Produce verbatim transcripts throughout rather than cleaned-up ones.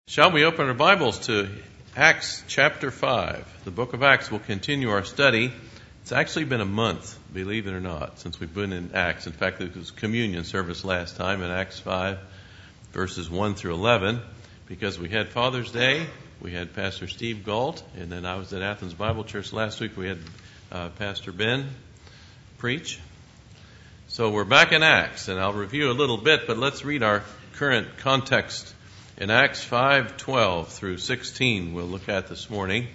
Shall we open our Bibles to Acts chapter five? The book of Acts will continue our study. It's actually been a month, believe it or not, since we've been in Acts. In fact, it was communion service last time in Acts five, verses one through eleven, because we had Father's Day, we had Pastor Steve Galt, and then I was at Athens Bible Church last week. We had uh, Pastor Ben preach. So we're back in Acts, and I'll review a little bit, but let's read our current context. In Acts five twelve through sixteen, we'll look at this morning.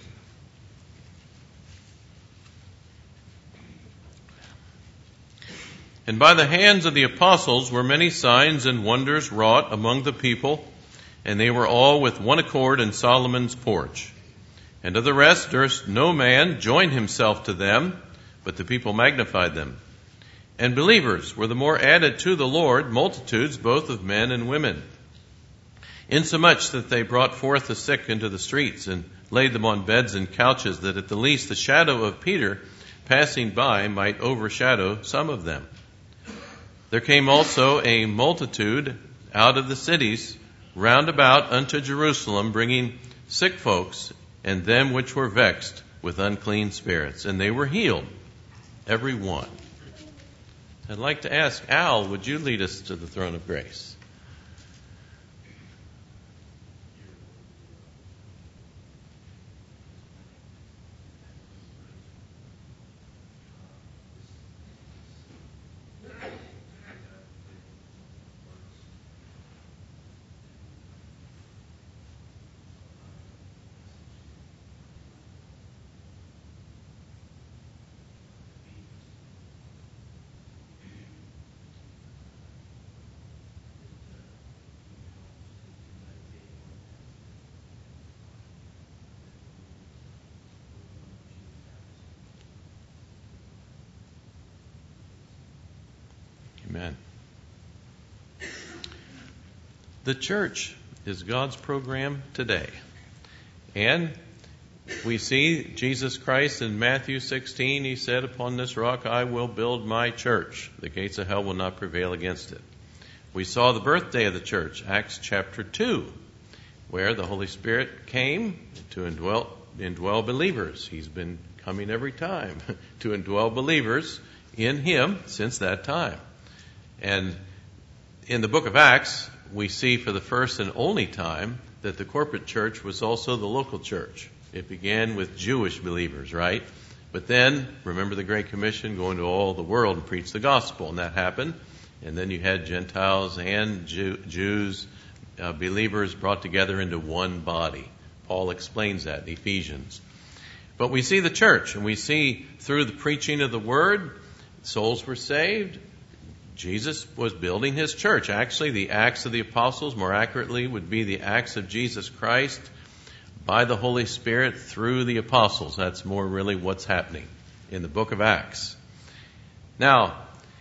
And by the hands of the apostles were many signs and wonders wrought among the people, and they were all with one accord in Solomon's porch. And of the rest durst no man join himself to them, but the people magnified them. And believers were the more added to the Lord, multitudes both of men and women, insomuch that they brought forth the sick into the streets and laid them on beds and couches, that at the least the shadow of Peter passing by might overshadow some of them. There came also a multitude out of the cities round about unto Jerusalem, bringing sick folks and them which were vexed with unclean spirits, and they were healed, every one. I'd like to ask Al, would you lead us to the throne of grace? Amen. The church is God's program today. And we see Jesus Christ in Matthew sixteen. He said, "Upon this rock I will build my church. The gates of hell will not prevail against it." We saw the birthday of the church, Acts chapter two, where the Holy Spirit came to indwell, indwell believers. He's been coming every time to indwell believers in Him since that time. And in the book of Acts, we see for the first and only time that the corporate church was also the local church. It began with Jewish believers, right? But then, remember the Great Commission, go into all the world and preach the gospel, and that happened. And then you had Gentiles and Jew, Jews, uh, believers brought together into one body. Paul explains that in Ephesians. But we see the church, and we see through the preaching of the word, souls were saved. Jesus was building His church. Actually, the Acts of the Apostles, more accurately, would be the Acts of Jesus Christ by the Holy Spirit through the Apostles. That's more really what's happening in the book of Acts. Now,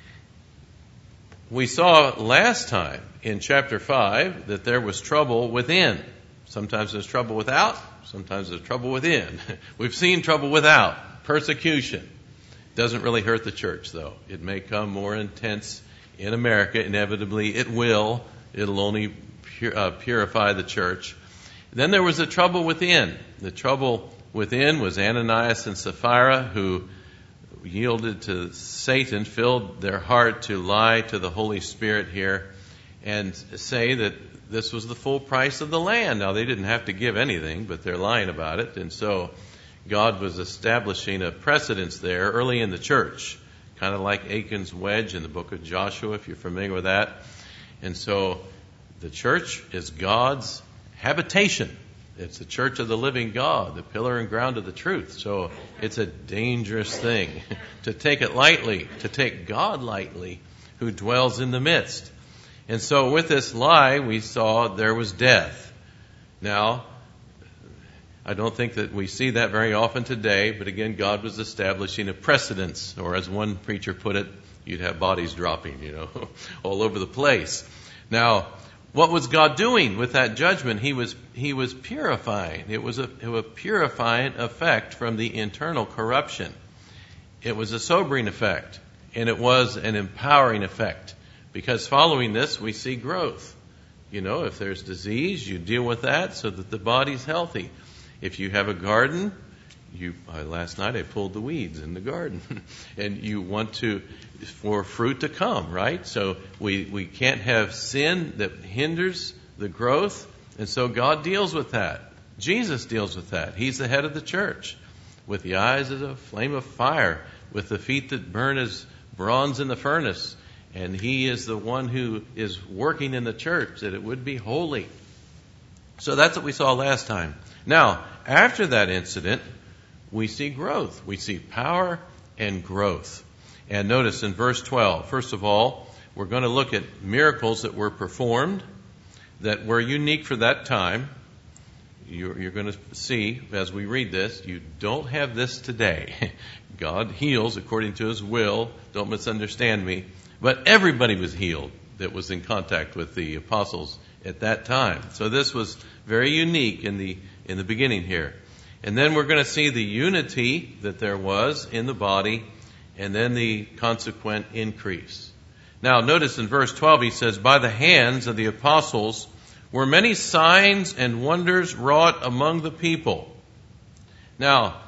we saw last time in chapter five that there was trouble within. Sometimes there's trouble without, sometimes there's trouble within. We've seen trouble without, persecution. Doesn't really hurt the church, though. It may come more intense in America. Inevitably, it will. It'll only pur- uh, purify the church. Then there was the trouble within. The trouble within was Ananias and Sapphira, who yielded to Satan, filled their heart to lie to the Holy Spirit here and say that this was the full price of the land. Now, they didn't have to give anything, but they're lying about it. And so God was establishing a precedence there early in the church, kind of like Achan's wedge in the book of Joshua, if you're familiar with that. And so the church is God's habitation. It's the church of the living God, the pillar and ground of the truth. So it's a dangerous thing to take it lightly, to take God lightly, who dwells in the midst. And so with this lie, we saw there was death. Now, I don't think that we see that very often today, but again, God was establishing a precedence, or as one preacher put it, you'd have bodies dropping, you know, all over the place. Now, what was God doing with that judgment? He was he was purifying. It was a, a purifying effect from the internal corruption. It was a sobering effect, and it was an empowering effect, because following this, we see growth. You know, if there's disease, you deal with that so that the body's healthy. If you have a garden, you uh, last night I pulled the weeds in the garden, and you want to for fruit to come, right? So we we can't have sin that hinders the growth, and so God deals with that. Jesus deals with that. He's the head of the church, with the eyes as a flame of fire, with the feet that burn as bronze in the furnace. And He is the one who is working in the church that it would be holy. So that's what we saw last time. Now, after that incident, we see growth. We see power and growth. And notice in verse twelve, first of all, we're going to look at miracles that were performed that were unique for that time. You're, you're going to see as we read this, you don't have this today. God heals according to His will. Don't misunderstand me. But everybody was healed that was in contact with the apostles at that time. So this was very unique in the in the beginning here. And then we're going to see the unity that there was in the body, and then the consequent increase. Now notice in verse twelve he says, by the hands of the apostles were many signs and wonders wrought among the people. Now,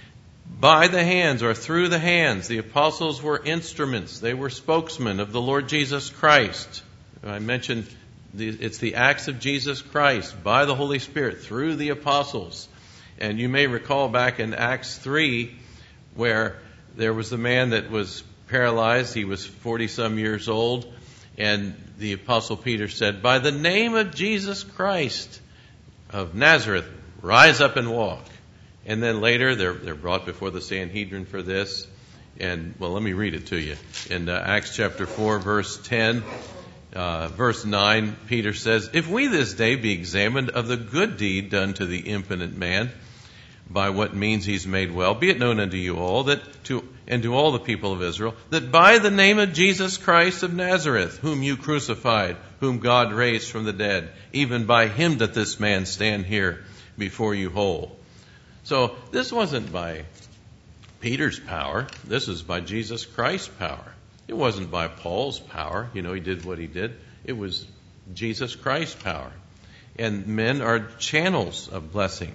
by the hands or through the hands, the apostles were instruments. They were spokesmen of the Lord Jesus Christ. I mentioned the, it's the acts of Jesus Christ by the Holy Spirit through the apostles. And you may recall back in Acts three where there was a man that was paralyzed. He was forty some years old. And the apostle Peter said, by the name of Jesus Christ of Nazareth, rise up and walk. And then later they're they're brought before the Sanhedrin for this. And, well, let me read it to you. In uh, Acts chapter four, verse ten, uh, verse nine, Peter says, if we this day be examined of the good deed done to the impotent man, by what means he's made well, be it known unto you all, that to and to all the people of Israel, that by the name of Jesus Christ of Nazareth, whom you crucified, whom God raised from the dead, even by Him doth this man stand here before you whole. So this wasn't by Peter's power. This is by Jesus Christ's power. It wasn't by Paul's power. You know, he did what he did. It was Jesus Christ's power. And men are channels of blessing.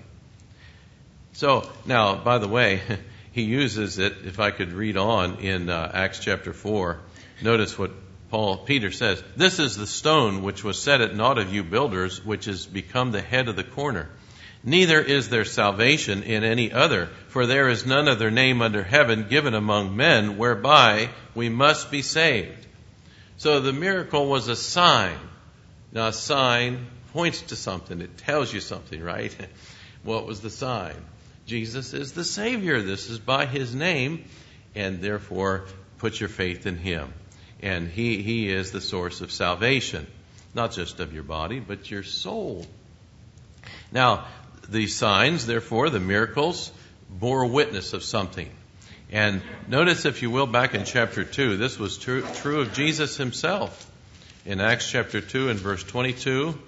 So now, by the way, he uses it, if I could read on in uh, Acts chapter four, notice what Paul Peter says. This is the stone which was set at naught of you builders, which is become the head of the corner. Neither is there salvation in any other, for there is none other name under heaven given among men whereby we must be saved. So the miracle was a sign. Now a sign points to something. It tells you something, right? What was the sign? Jesus is the Savior. This is by His name, and therefore put your faith in Him. And He, He is the source of salvation, not just of your body, but your soul. Now, the signs, therefore, the miracles, bore witness of something. And notice, if you will, back in chapter two, this was true, true of Jesus Himself. In Acts chapter two and verse twenty-two,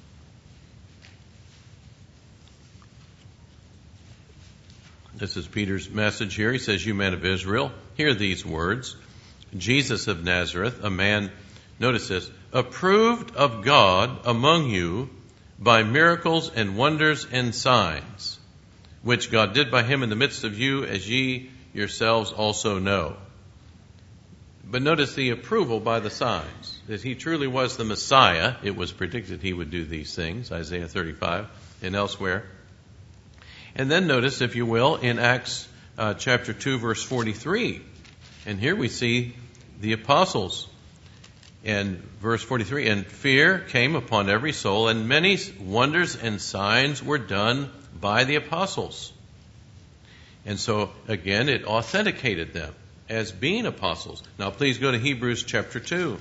this is Peter's message here. He says, you men of Israel, hear these words. Jesus of Nazareth, a man, notice this, approved of God among you by miracles and wonders and signs, which God did by Him in the midst of you, as ye yourselves also know. But notice the approval by the signs, that He truly was the Messiah. It was predicted He would do these things, Isaiah thirty-five and elsewhere. And then notice, if you will, in Acts uh, chapter two, verse forty-three. And here we see the apostles. And verse forty-three, and fear came upon every soul, and many wonders and signs were done by the apostles. And so, again, it authenticated them as being apostles. Now, please go to Hebrews chapter two.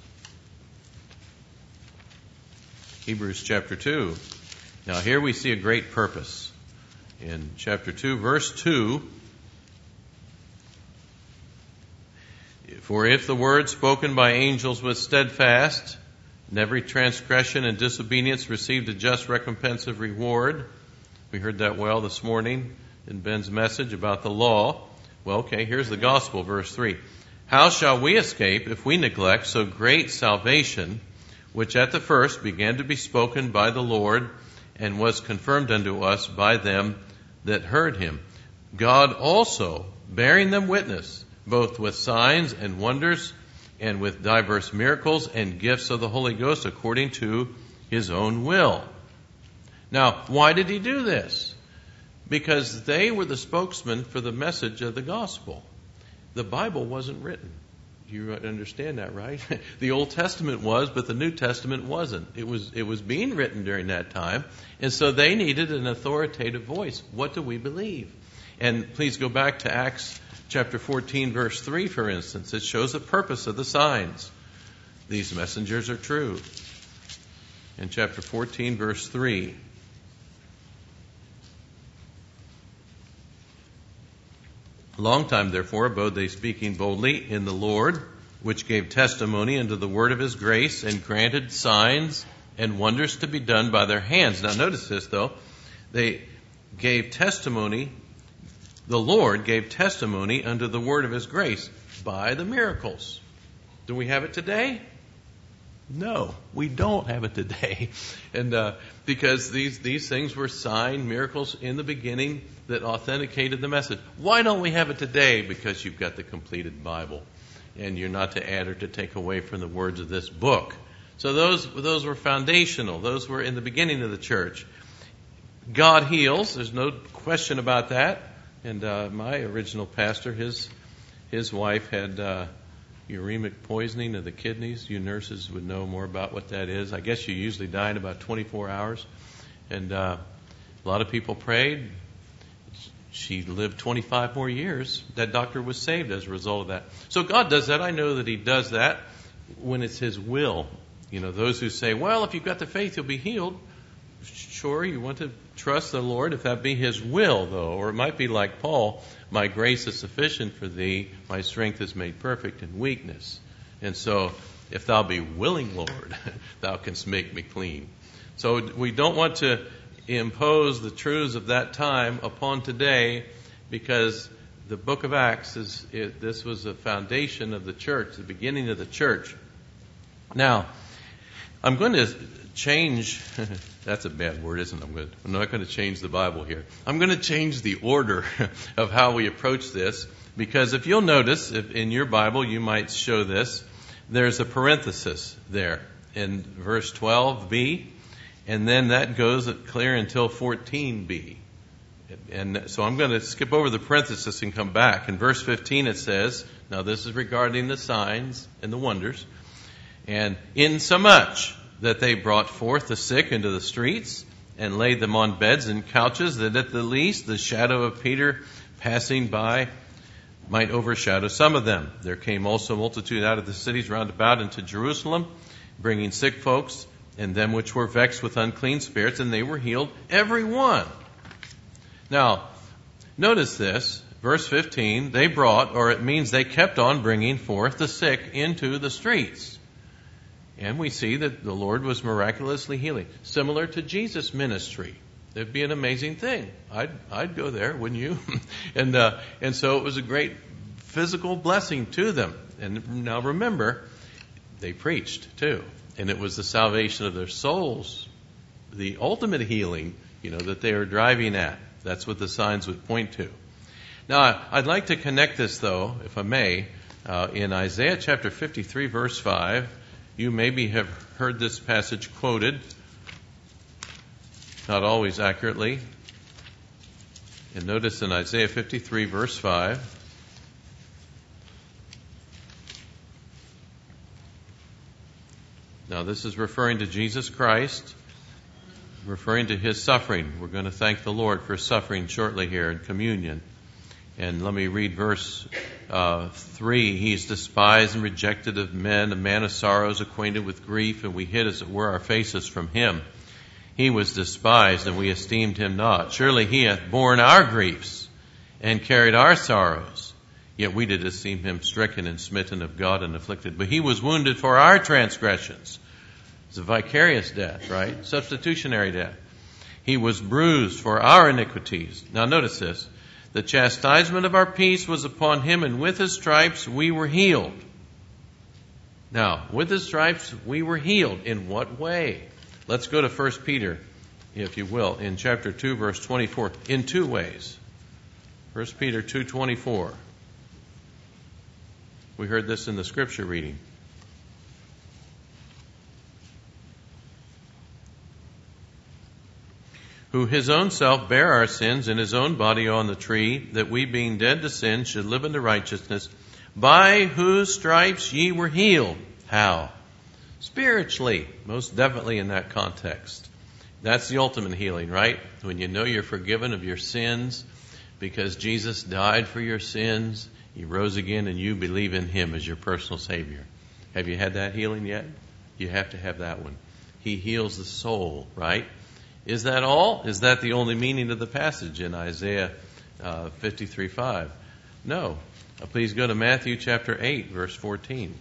Hebrews chapter two. Now, here we see a great purpose. In chapter two, verse two, for if the word spoken by angels was steadfast, and every transgression and disobedience received a just recompense of reward. We heard that well this morning in Ben's message about the law. Well, okay, here's the gospel, verse three. How shall we escape if we neglect so great salvation, which at the first began to be spoken by the Lord, and was confirmed unto us by them that heard him. God also bearing them witness, both with signs and wonders, and with diverse miracles and gifts of the Holy Ghost, according to his own will. Now, why did he do this? Because they were the spokesman for the message of the gospel. The Bible wasn't written. You understand that, right? The Old Testament was, but the New Testament wasn't. It was it was being written during that time, and so they needed an authoritative voice. What do we believe? And please go back to Acts chapter fourteen, verse three, for instance. It shows the purpose of the signs. These messengers are true. In chapter fourteen, verse three. Long time, therefore, abode they speaking boldly in the Lord, which gave testimony unto the word of his grace, and granted signs and wonders to be done by their hands. Now notice this, though. They gave testimony, the Lord gave testimony unto the word of his grace by the miracles. Do we have it today? No, we don't have it today. And uh, because these, these things were sign miracles in the beginning that authenticated the message. Why don't we have it today? Because you've got the completed Bible, and you're not to add or to take away from the words of this book. So those those were foundational. Those were in the beginning of the church. God heals. There's no question about that. And uh, my original pastor, his his wife had uh, uremic poisoning of the kidneys. You nurses would know more about what that is. I guess you usually die in about twenty-four hours. And uh, a lot of people prayed. She lived twenty-five more years. That doctor was saved as a result of that. So God does that. I know that he does that when it's his will. You know, those who say, well, if you've got the faith, you'll be healed. Sure, you want to trust the Lord if that be his will, though. Or it might be like Paul, my grace is sufficient for thee. My strength is made perfect in weakness. And so, if thou be willing, Lord, thou canst make me clean. So we don't want to impose the truths of that time upon today, because the book of Acts is it, this was the foundation of the church, the beginning of the church. Now, I'm going to change. That's a bad word, isn't it? I'm, going to, I'm not going to change the Bible here. I'm going to change the order of how we approach this, because if you'll notice, if in your Bible you might show this, there's a parenthesis there in verse twelve b. And then that goes clear until fourteen b. And so I'm going to skip over the parenthesis and come back. In verse fifteen it says, now this is regarding the signs and the wonders, and insomuch that they brought forth the sick into the streets and laid them on beds and couches, that at the least the shadow of Peter passing by might overshadow some of them. There came also a multitude out of the cities round about into Jerusalem, bringing sick folks, and them which were vexed with unclean spirits, and they were healed, every one. Now, notice this, verse fifteen, they brought, or it means they kept on bringing forth the sick into the streets. And we see that the Lord was miraculously healing. Similar to Jesus' ministry. It'd be an amazing thing. I'd, I'd go there, wouldn't you? and, uh, and so it was a great physical blessing to them. And now remember, they preached too. And it was the salvation of their souls, the ultimate healing, you know, that they are driving at. That's what the signs would point to. Now, I'd like to connect this, though, if I may, uh, in Isaiah chapter fifty-three, verse five. You maybe have heard this passage quoted, not always accurately. And notice in Isaiah fifty-three, verse five, now this is referring to Jesus Christ, referring to his suffering. We're going to thank the Lord for suffering shortly here in communion. And let me read verse uh, three. He is despised and rejected of men, a man of sorrows, acquainted with grief, and we hid, as it were, our faces from him. He was despised, and we esteemed him not. Surely he hath borne our griefs and carried our sorrows. Yet we did esteem him stricken and smitten of God and afflicted. But he was wounded for our transgressions. It's a vicarious death, right? Substitutionary death. He was bruised for our iniquities. Now notice this. The chastisement of our peace was upon him, and with his stripes we were healed. Now, with the stripes we were healed. In what way? Let's go to First Peter, if you will, in chapter two, verse twenty-four, in two ways. First Peter two twenty-four. We heard this in the scripture reading. Who his own self bare our sins in his own body on the tree, that we being dead to sin should live unto righteousness, by whose stripes ye were healed. How? Spiritually, most definitely in that context. That's the ultimate healing, right? When you know you're forgiven of your sins because Jesus died for your sins, He rose again, and you believe in Him as your personal Savior. Have you had that healing yet? You have to have that one. He heals the soul, right? Is that all? Is that the only meaning of the passage in Isaiah uh, fifty-three five? No. Uh, please go to Matthew chapter eight, verse fourteen.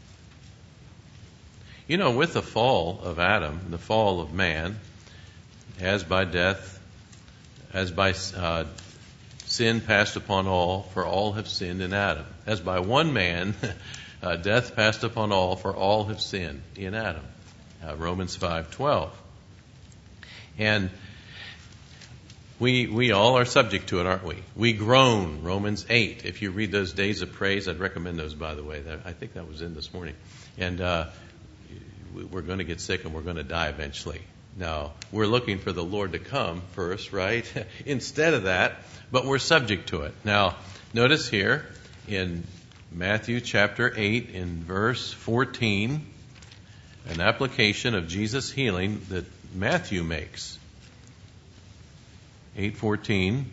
You know, with the fall of Adam, the fall of man, as by death, as by uh, sin passed upon all, for all have sinned in Adam. As by one man, uh, death passed upon all, for all have sinned in Adam. Uh, Romans five twelve. And we we all are subject to it, aren't we? We groan, Romans eight. If you read those days of praise, I'd recommend those, by the way. I think that was in this morning. And uh, we're going to get sick and we're going to die eventually. Now, we're looking for the Lord to come first, right? Instead of that, but we're subject to it. Now, notice here in Matthew chapter eight, in verse fourteen, an application of Jesus' healing that Matthew makes. eight fourteen.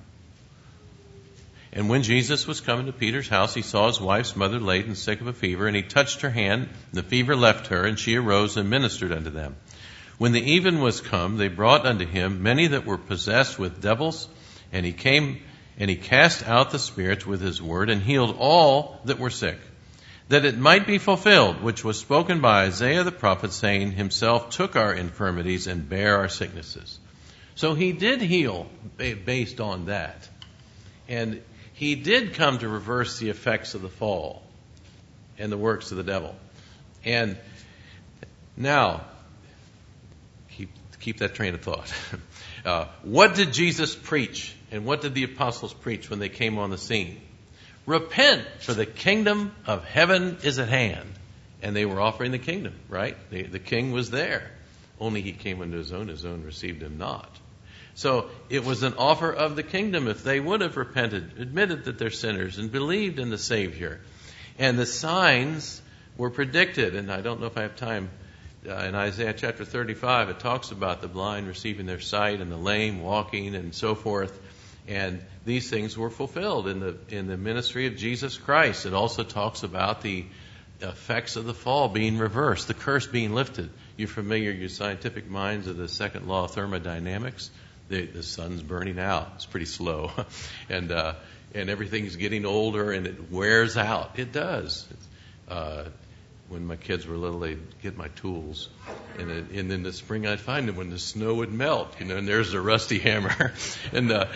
And when Jesus was coming to Peter's house, he saw his wife's mother laid and sick of a fever, and he touched her hand, and the fever left her, and she arose and ministered unto them. When the even was come, they brought unto him many that were possessed with devils, and he came and he cast out the spirits with his word, and healed all that were sick, that it might be fulfilled, which was spoken by Isaiah the prophet, saying, Himself took our infirmities and bare our sicknesses. So he did heal based on that. And he did come to reverse the effects of the fall and the works of the devil. And now, keep, keep that train of thought. Uh, what did Jesus preach? And what did the apostles preach when they came on the scene? Repent, for the kingdom of heaven is at hand. And they were offering the kingdom, right? The, the king was there. Only he came unto his own, his own received him not. So it was an offer of the kingdom if they would have repented, admitted that they're sinners, and believed in the Savior. And the signs were predicted. And I don't know if I have time. Uh, in Isaiah chapter thirty-five, it talks about the blind receiving their sight and the lame walking and so forth. And these things were fulfilled in the in the ministry of Jesus Christ. It also talks about the effects of the fall being reversed, the curse being lifted. You're familiar, your scientific minds, of the second law of thermodynamics. The, the sun's burning out. It's pretty slow. and uh, and everything's getting older and it wears out. It does. Uh, when my kids were little, they'd get my tools. And, it, and in the spring, I'd find them when the snow would melt. You know, and there's a rusty hammer. and uh,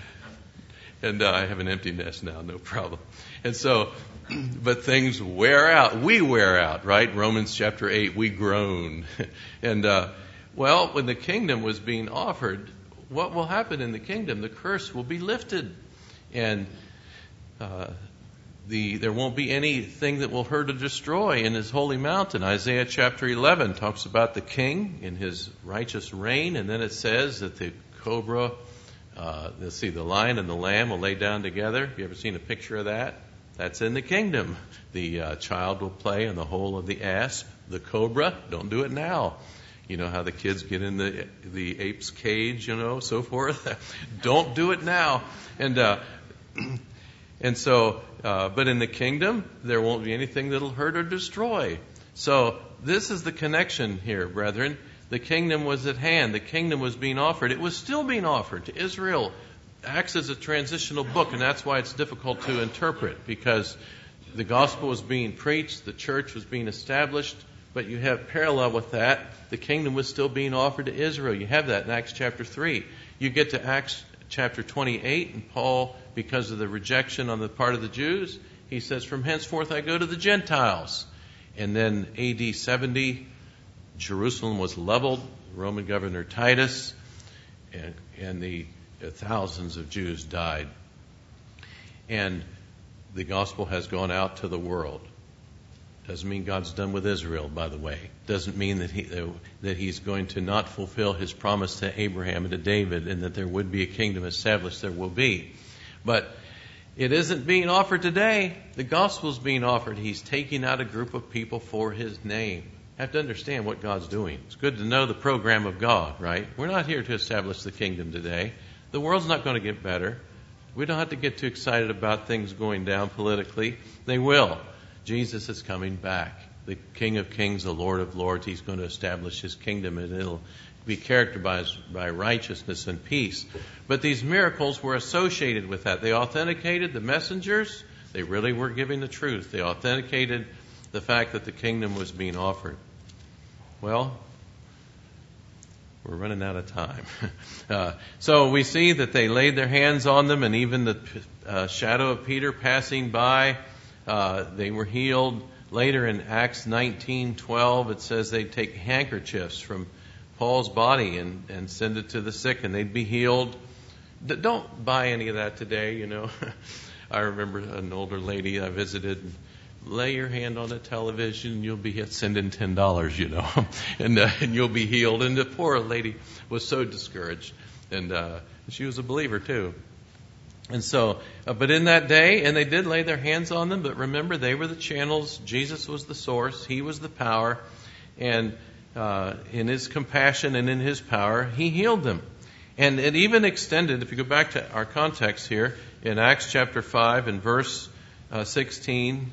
and uh, I have an empty nest now, no problem. And so, but things wear out. We wear out, right? Romans chapter eight, we groan. and, uh, well, when the kingdom was being offered, what will happen in the kingdom? The curse will be lifted. And uh, the there won't be anything that will hurt or destroy in his holy mountain. Isaiah chapter eleven talks about the king in his righteous reign. And then it says that the cobra, uh, let's see, the lion and the lamb will lay down together. You ever seen a picture of that? That's in the kingdom. The uh, child will play in the hole of the asp. The cobra, don't do it now. You know how the kids get in the the ape's cage, you know, so forth. Don't do it now. And uh, and so, uh, but in the kingdom, there won't be anything that'll hurt or destroy. So this is the connection here, brethren. The kingdom was at hand. The kingdom was being offered. It was still being offered to Israel. Acts as a transitional book, and that's why it's difficult to interpret, because the gospel was being preached, the church was being established. But you have parallel with that, the kingdom was still being offered to Israel. You have that in Acts chapter three. You get to Acts chapter twenty-eight, and Paul, because of the rejection on the part of the Jews, he says, from henceforth I go to the Gentiles. And then A D seventy, Jerusalem was leveled. Roman governor Titus, and, and the uh, thousands of Jews died. And the gospel has gone out to the world. Doesn't mean God's done with Israel, by the way. Doesn't mean that he uh, that He's going to not fulfill His promise to Abraham and to David, and that there would be a kingdom established. There will be. But it isn't being offered today. The gospel's being offered. He's taking out a group of people for His name. You have to understand what God's doing. It's good to know the program of God, right? We're not here to establish the kingdom today. The world's not going to get better. We don't have to get too excited about things going down politically. They will. Jesus is coming back. The King of Kings, the Lord of Lords. He's going to establish His kingdom, and it'll be characterized by righteousness and peace. But these miracles were associated with that. They authenticated the messengers. They really were giving the truth. They authenticated the fact that the kingdom was being offered. Well, we're running out of time. uh, so we see that they laid their hands on them, and even the uh, shadow of Peter passing by, uh, they were healed. Later in Acts nineteen twelve, it says they'd take handkerchiefs from Paul's body and, and send it to the sick, and they'd be healed. D- don't buy any of that today, you know. I remember an older lady I visited. Lay your hand on the television, you'll be sending ten dollars, you know, and uh, and you'll be healed. And the poor lady was so discouraged, and uh, she was a believer too. And so, uh, but in that day, and they did lay their hands on them, but remember, they were the channels. Jesus was the source. He was the power, and uh, in His compassion and in His power, He healed them. And it even extended. If you go back to our context here in Acts chapter five and verse uh, sixteen.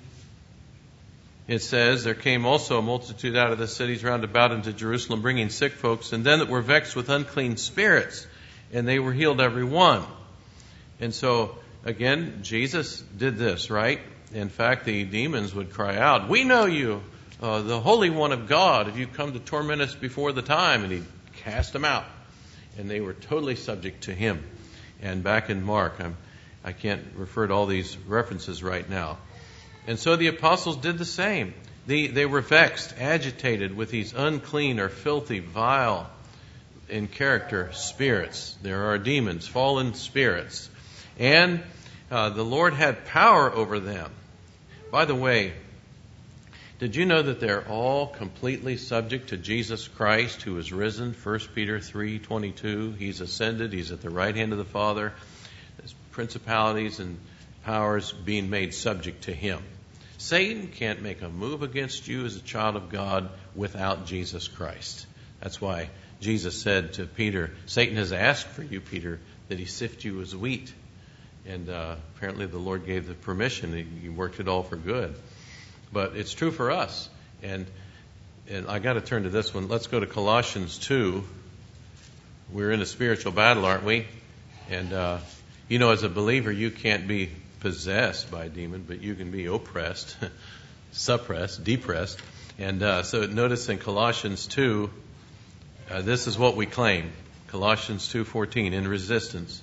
It says, there came also a multitude out of the cities round about into Jerusalem, bringing sick folks, and them that were vexed with unclean spirits, and they were healed every one. And so, again, Jesus did this, right? In fact, the demons would cry out, we know you, uh, the Holy One of God, if you come to torment us before the time. And He'd cast them out. And they were totally subject to Him. And back in Mark, I'm, I can't refer to all these references right now. And so the apostles did the same. They, they were vexed, agitated with these unclean or filthy, vile in character spirits. There are demons, fallen spirits. And uh, the Lord had power over them. By the way, did you know that they're all completely subject to Jesus Christ, who is risen? First Peter three twenty-two. He's ascended. He's at the right hand of the Father. There's principalities and powers being made subject to Him. Satan can't make a move against you as a child of God without Jesus Christ. That's why Jesus said to Peter, Satan has asked for you, Peter, that he sift you as wheat. And uh, apparently the Lord gave the permission. He, he worked it all for good. But it's true for us. And and I got to turn to this one. Let's go to Colossians two. We're in a spiritual battle, aren't we? And, uh, you know, as a believer, you can't be possessed by a demon, but you can be oppressed, suppressed, depressed. And uh, so notice in Colossians two, uh, this is what we claim. Colossians two fourteen, in resistance.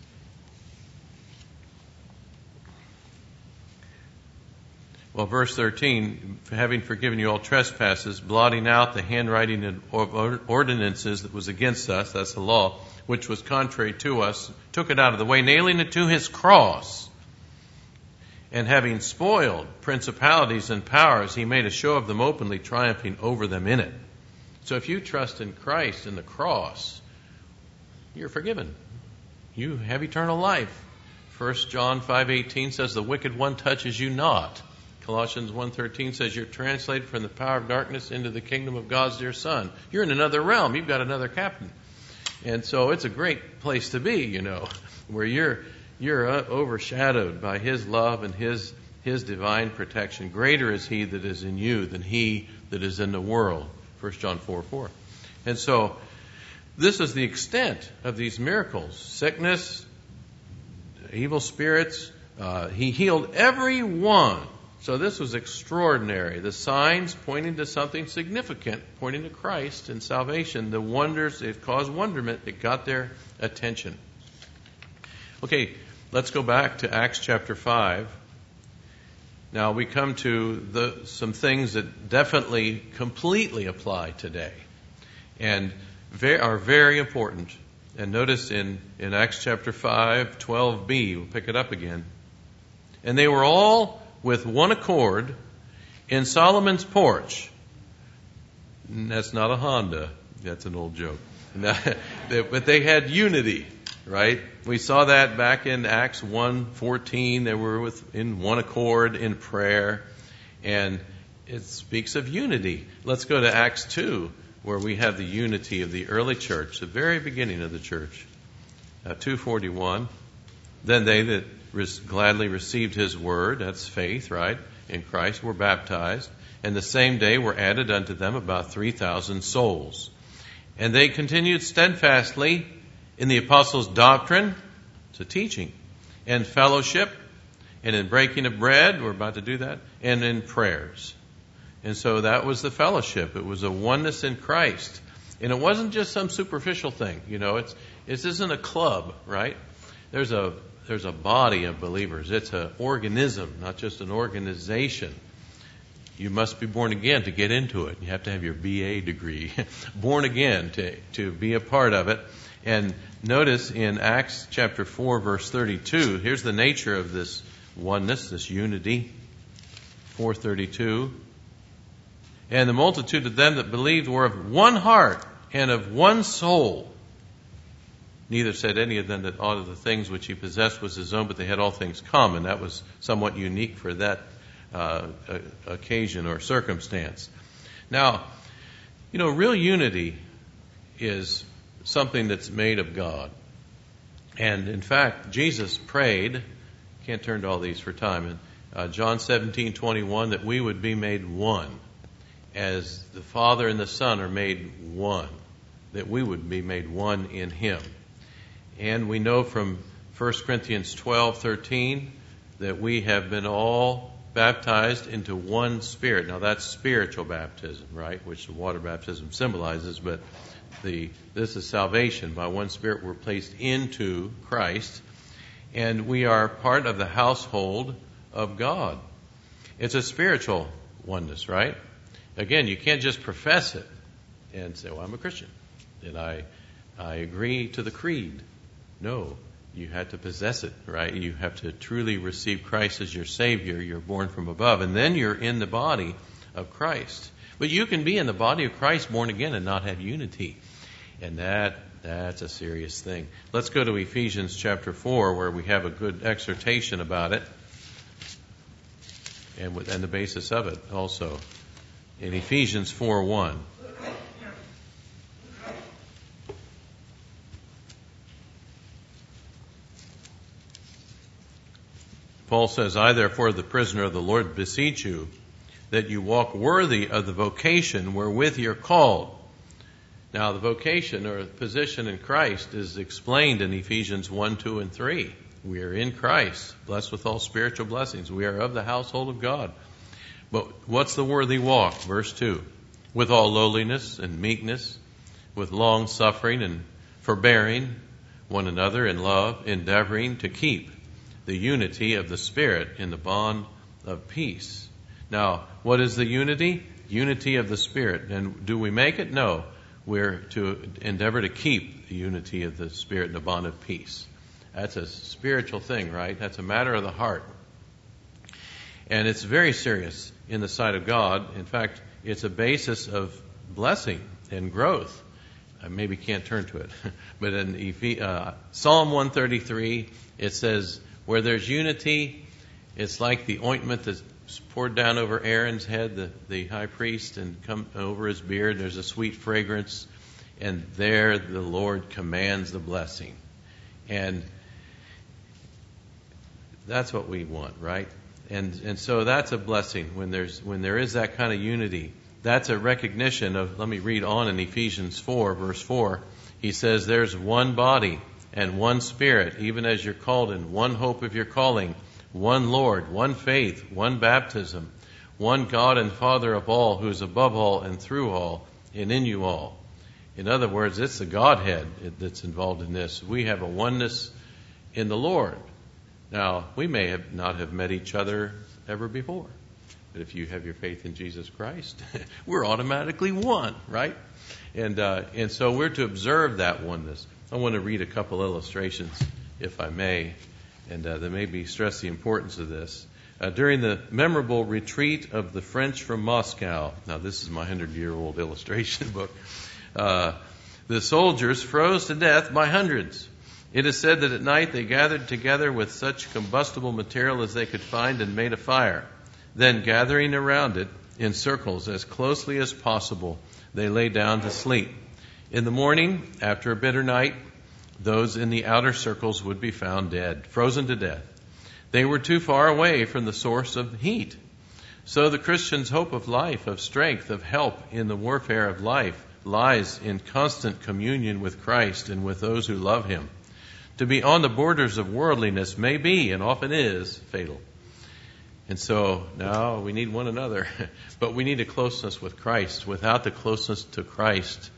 Well, verse thirteen, having forgiven you all trespasses, blotting out the handwriting of ordinances that was against us, that's the law, which was contrary to us, took it out of the way, nailing it to His cross. And having spoiled principalities and powers, He made a show of them openly, triumphing over them in it. So if you trust in Christ and the cross, you're forgiven. You have eternal life. First John five eighteen says, the wicked one touches you not. Colossians one thirteen says, you're translated from the power of darkness into the kingdom of God's dear Son. You're in another realm. You've got another captain. And so it's a great place to be, you know, where you're You're uh, overshadowed by His love and His His divine protection. Greater is He that is in you than he that is in the world. First John four four. And so this is the extent of these miracles. Sickness, evil spirits. Uh, he healed every one. So this was extraordinary. The signs pointing to something significant, pointing to Christ and salvation. The wonders, it caused wonderment. It got their attention. Okay, let's go back to Acts chapter five. Now we come to the, some things that definitely completely apply today and very, are very important. And notice in, in Acts chapter five, twelve b, we'll pick it up again. And they were all with one accord in Solomon's porch. That's not a Honda. That's an old joke. But they had unity, right? We saw that back in Acts one fourteen. They were with, in one accord in prayer. And it speaks of unity. Let's go to Acts two, where we have the unity of the early church, the very beginning of the church. Uh, two forty-one. Then they that res- gladly received his word, that's faith, right, in Christ, were baptized. And the same day were added unto them about three thousand souls. And they continued steadfastly in the apostles' doctrine, to teaching, and fellowship, and in breaking of bread, we're about to do that, and in prayers. And so that was the fellowship. It was a oneness in Christ. And it wasn't just some superficial thing. You know, it's, this isn't a club, right? There's a, there's a body of believers. It's an organism, not just an organization. You must be born again to get into it. You have to have your B A degree. Born again to, to be a part of it. And notice in Acts chapter four, verse thirty-two, here's the nature of this oneness, this unity. four thirty-two. And the multitude of them that believed were of one heart and of one soul. Neither said any of them that aught of the things which he possessed was his own, but they had all things common. That was somewhat unique for that uh, occasion or circumstance. Now, you know, real unity is something that's made of God. And in fact, Jesus prayed, can't turn to all these for time, in uh, John seventeen twenty-one, that we would be made one. As the Father and the Son are made one, that we would be made one in Him. And we know from First Corinthians twelve thirteen that we have been all baptized into one Spirit. Now that's spiritual baptism, right? Which the water baptism symbolizes, but the this is salvation. By one Spirit we're placed into Christ, and we are part of the household of God. It's a spiritual oneness, right? Again, you can't just profess it and say, well, I'm a Christian, and I I agree to the creed. No, you have to possess it, right? You have to truly receive Christ as your Savior. You're born from above, and then you're in the body of Christ. But you can be in the body of Christ born again and not have unity. And that that's a serious thing. Let's go to Ephesians chapter four, where we have a good exhortation about it, and, with, and the basis of it also. In Ephesians four one. Paul says, I therefore, the prisoner of the Lord, beseech you that you walk worthy of the vocation wherewith you're called. Now, the vocation or position in Christ is explained in Ephesians one, two, and three. We are in Christ, blessed with all spiritual blessings. We are of the household of God. But what's the worthy walk? Verse two. With all lowliness and meekness, with long suffering and forbearing one another in love, endeavoring to keep the unity of the Spirit in the bond of peace. Now, what is the unity? Unity of the Spirit. And do we make it? No. We're to endeavor to keep the unity of the Spirit in the bond of peace. That's a spiritual thing, right? That's a matter of the heart. And it's very serious in the sight of God. In fact, it's a basis of blessing and growth. I maybe can't turn to it. But in uh, Psalm one thirty-three, it says, where there's unity, it's like the ointment that's poured down over Aaron's head, the, the high priest, and come over his beard. There's a sweet fragrance, and there the Lord commands the blessing. And that's what we want, right? And and so that's a blessing when there's when there is that kind of unity. That's a recognition of, let me read on in Ephesians four, verse four. He says, there's one body and one Spirit, even as you're called in one hope of your calling, one Lord, one faith, one baptism, one God and Father of all, who is above all and through all and in you all. In other words, it's the Godhead that's involved in this. We have a oneness in the Lord. Now, we may have not have met each other ever before. But if you have your faith in Jesus Christ, we're automatically one, right? And uh, and so we're to observe that oneness. I want to read a couple illustrations, if I may, and uh, that maybe stress the importance of this. Uh, during the memorable retreat of the French from Moscow, now this is my hundred-year-old illustration book, uh, the soldiers froze to death by hundreds. It is said that at night they gathered together with such combustible material as they could find and made a fire. Then, gathering around it in circles as closely as possible, they lay down to sleep. In the morning, after a bitter night, those in the outer circles would be found dead, frozen to death. They were too far away from the source of heat. So the Christian's hope of life, of strength, of help in the warfare of life lies in constant communion with Christ and with those who love Him. To be on the borders of worldliness may be, and often is, fatal. And so now we need one another, but we need a closeness with Christ. Without the closeness to Christ,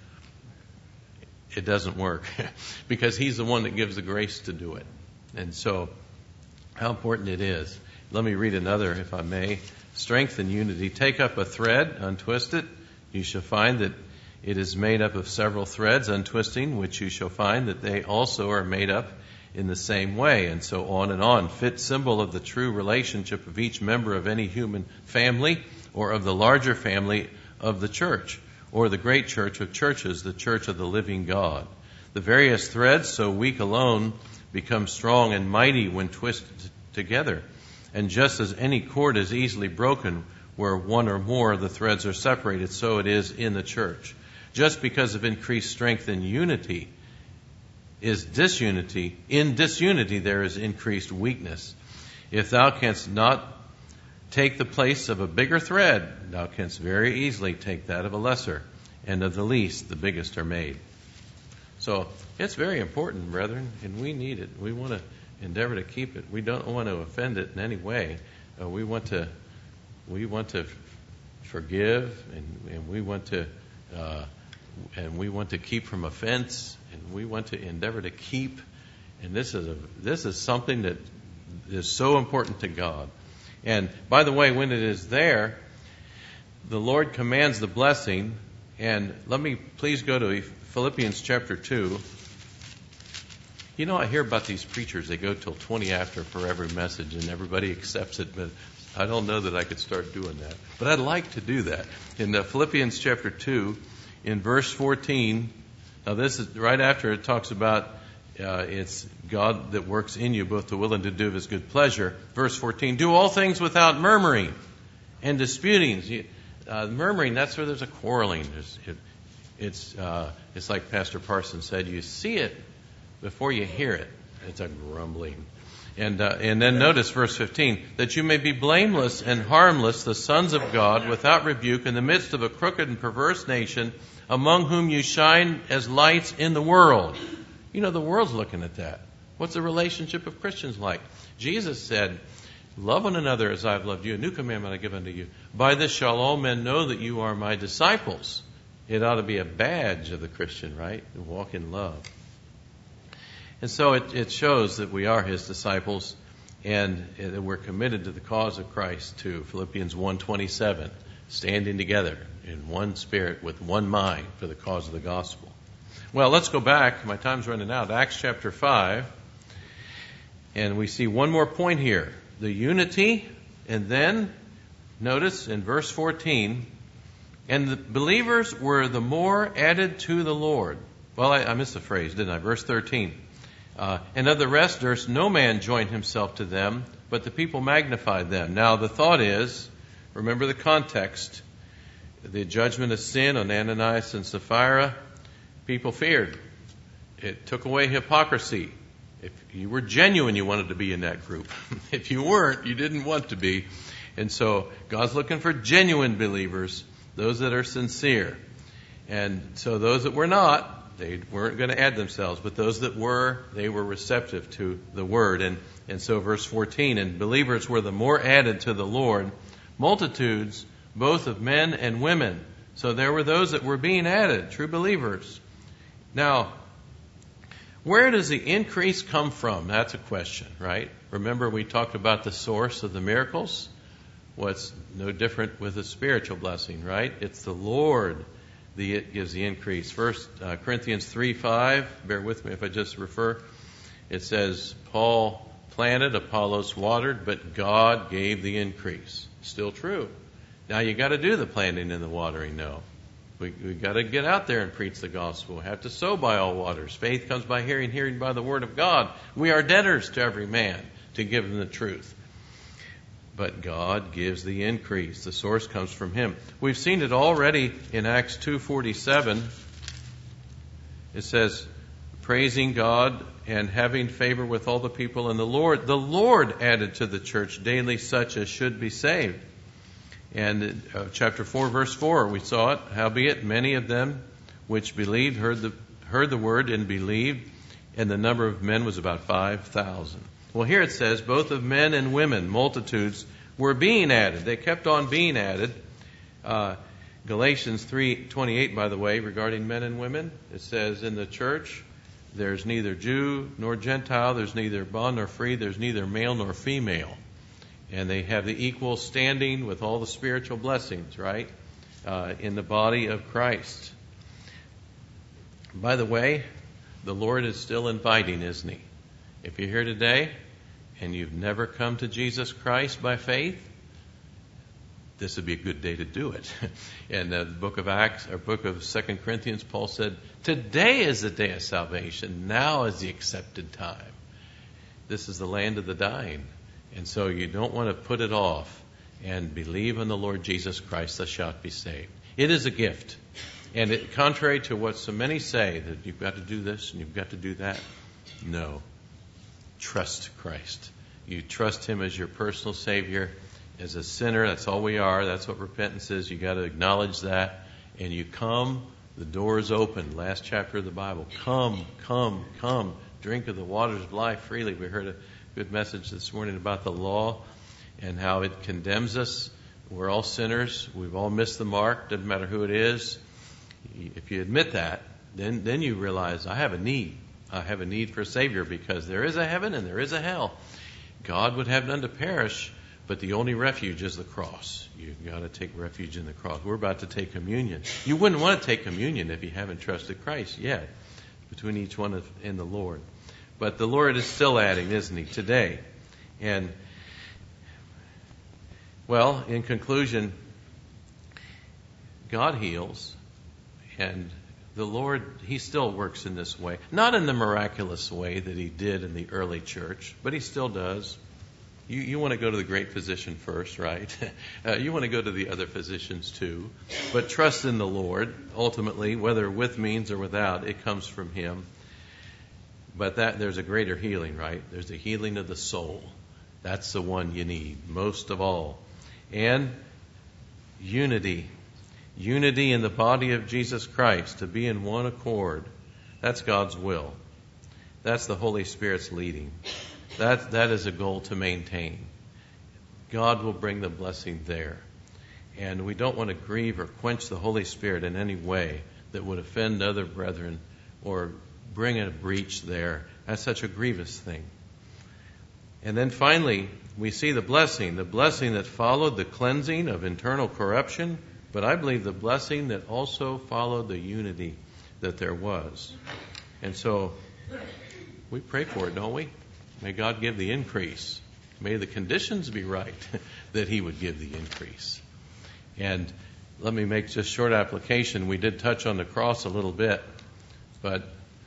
it doesn't work because He's the one that gives the grace to do it. And so how important it is. Let me read another, if I may. Strength and unity. Take up a thread, untwist it. You shall find that it is made up of several threads, untwisting, which you shall find that they also are made up in the same way, and so on and on. Fit symbol of the true relationship of each member of any human family, or of the larger family of the church, or the great church of churches, the church of the living God. The various threads, so weak alone, become strong and mighty when twisted together. And just as any cord is easily broken where one or more of the threads are separated, so it is in the church. Just because of increased strength and unity is disunity. In disunity there is increased weakness. If thou canst not take the place of a bigger thread, thou canst very easily take that of a lesser, and of the least the biggest are made. So it's very important, brethren, and we need it. We want to endeavor to keep it. We don't want to offend it in any way. Uh, we want to we want to forgive, and, and we want to uh, and we want to keep from offense, and we want to endeavor to keep. And this is a this is something that is so important to God. And by the way, when it is there, the Lord commands the blessing. And let me please go to Philippians chapter two. You know, I hear about these preachers. They go till twenty after for every message, and everybody accepts it. But I don't know that I could start doing that. But I'd like to do that. In uh, Philippians chapter two, in verse fourteen, now this is right after it talks about uh, it's God that works in you both to will and to do of His good pleasure. Verse fourteen, do all things without murmuring and disputings. You, uh, murmuring, that's where there's a quarreling. There's, it, it's uh, it's like Pastor Parsons said, you see it before you hear it. It's a grumbling. And uh, and then notice verse fifteen, that you may be blameless and harmless, the sons of God, without rebuke, in the midst of a crooked and perverse nation, among whom you shine as lights in the world. You know, the world's looking at that. What's the relationship of Christians like? Jesus said, love one another as I've loved you. A new commandment I give unto you. By this shall all men know that you are my disciples. It ought to be a badge of the Christian, right? To walk in love. And so it, it shows that we are His disciples, and that we're committed to the cause of Christ too. Philippians one twenty-seven, standing together in one spirit with one mind for the cause of the gospel. Well, let's go back. My time's running out. Acts chapter five. And we see one more point here. The unity, and then notice in verse fourteen, and the believers were the more added to the Lord. Well, I, I missed the phrase, didn't I? Verse thirteen. Uh, and of the rest, durst no man join himself to them, but the people magnified them. Now, the thought is, remember the context, the judgment of sin on Ananias and Sapphira, people feared. It took away hypocrisy. If you were genuine, you wanted to be in that group. If you weren't, you didn't want to be. And so God's looking for genuine believers, those that are sincere. And so those that were not, they weren't going to add themselves, but those that were, they were receptive to the word. And, and so verse fourteen, and believers were the more added to the Lord, multitudes, both of men and women. So there were those that were being added, true believers. Now, where does the increase come from? That's a question, right? Remember we talked about the source of the miracles? What's no different with a spiritual blessing, right? It's the Lord that gives the increase. First uh, Corinthians three five, bear with me if I just refer. It says, Paul planted, Apollos watered, but God gave the increase. Still true. Now you got to do the planting and the watering, no. We we got to get out there and preach the gospel. We have to sow by all waters. Faith comes by hearing, hearing by the word of God. We are debtors to every man to give him the truth. But God gives the increase. The source comes from him. We've seen it already in Acts two forty-seven. It says, praising God and having favor with all the people and the Lord. The Lord added to the church daily such as should be saved. And uh, chapter four, verse four, we saw it. Howbeit, many of them which believed heard the heard the word and believed, and the number of men was about five thousand. Well, here it says, both of men and women, multitudes, were being added. They kept on being added. Uh, Galatians three twenty-eight, by the way, regarding men and women, it says, in the church, there's neither Jew nor Gentile, there's neither bond nor free, there's neither male nor female. And they have the equal standing with all the spiritual blessings, right, uh, in the body of Christ. By the way, the Lord is still inviting, isn't he? If you're here today and you've never come to Jesus Christ by faith, this would be a good day to do it. In the book of Acts, or book of Second Corinthians, Paul said, today is the day of salvation. Now is the accepted time. This is the land of the dying. And so you don't want to put it off and believe in the Lord Jesus Christ, thou shalt be saved. It is a gift. And it, contrary to what so many say, that you've got to do this and you've got to do that, no. Trust Christ. You trust him as your personal Savior. As a sinner, that's all we are. That's what repentance is. You've got to acknowledge that. And you come, the door is open. Last chapter of the Bible. Come, come, come. Drink of the waters of life freely. We heard a good message this morning about the law and how it condemns us. We're all sinners. We've all missed the mark. Doesn't matter who it is. If you admit that, then, then you realize I have a need. I have a need for a Savior, because there is a heaven and there is a hell. God would have none to perish, but the only refuge is the cross. You've got to take refuge in the cross. We're about to take communion. You wouldn't want to take communion if you haven't trusted Christ yet, between each one of, and the Lord. But the Lord is still adding, isn't he, today? And, well, in conclusion, God heals, and the Lord, he still works in this way. Not in the miraculous way that he did in the early church, but he still does. You, you want to go to the great physician first, right? uh, you want to go to the other physicians too. But trust in the Lord. Ultimately, whether with means or without, it comes from him. But that there's a greater healing, right? There's a healing of the soul. That's the one you need most of all. And unity. Unity in the body of Jesus Christ, to be in one accord. That's God's will. That's the Holy Spirit's leading. That, that is a goal to maintain. God will bring the blessing there. And we don't want to grieve or quench the Holy Spirit in any way that would offend other brethren or bring a breach there. That's such a grievous thing. And then finally, we see the blessing, the blessing that followed the cleansing of internal corruption, but I believe the blessing that also followed the unity that there was. And so we pray for it, don't we? May God give the increase. May the conditions be right that he would give the increase. And let me make just short application. We did touch on the cross a little bit, but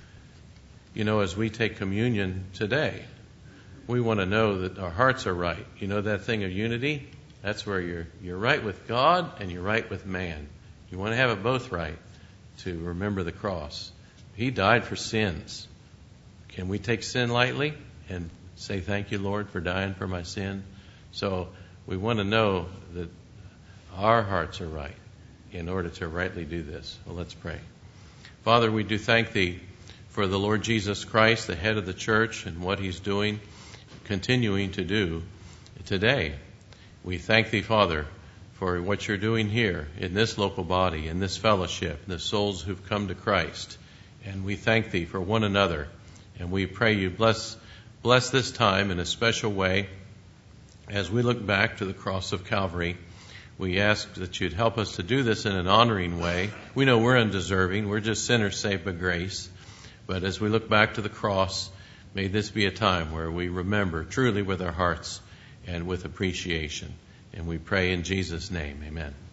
you know, as we take communion today, we want to know that our hearts are right. You know that thing of unity? That's where you're you're right with God and you're right with man. You want to have it both right, to remember the cross. He died for sins. Can we take sin lightly and say, thank you, Lord, for dying for my sin? So we want to know that our hearts are right in order to rightly do this. Well, let's pray. Father, we do thank thee for the Lord Jesus Christ, the head of the church, and what he's doing, continuing to do today. We thank thee, Father, for what you're doing here in this local body, in this fellowship, the souls who've come to Christ. And we thank thee for one another. And we pray you bless bless this time in a special way as we look back to the cross of Calvary, we ask that you'd help us to do this in an honoring way. We know we're undeserving. We're just sinners saved by grace. But as we look back to the cross, may this be a time where we remember truly with our hearts and with appreciation. And we pray in Jesus' name. Amen.